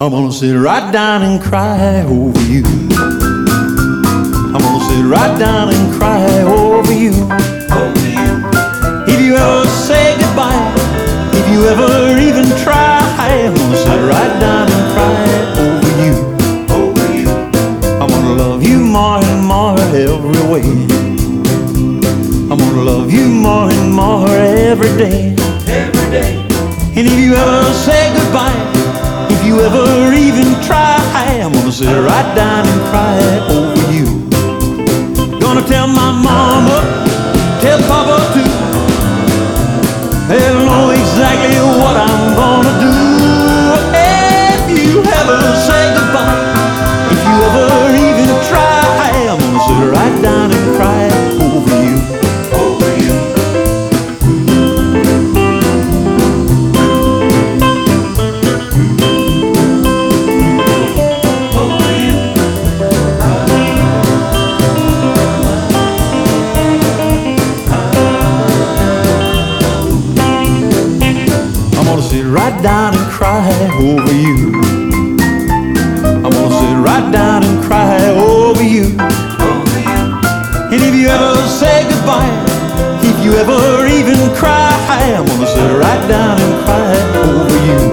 I'm gonna sit right down and cry over you. I'm gonna sit right down and cry over you. If you ever say goodbye, if you ever even try, I'm gonna sit right down and cry over you. I'm gonna love you more and more every way. I'm gonna love you more and more every day. And if you ever say goodbye, if you ever even try, I'm gonna sit right down and cry over you. Gonna tell my mama, tell Papa too. They'll know exactly what I'm gonna do. If you ever say goodbye, if you ever even try, I'm gonna sit right down and cry over you. Sit right down and cry over you. I'm gonna sit right down and cry over you. And if you ever say goodbye, if you ever even cry, I'm gonna sit right down and cry over you.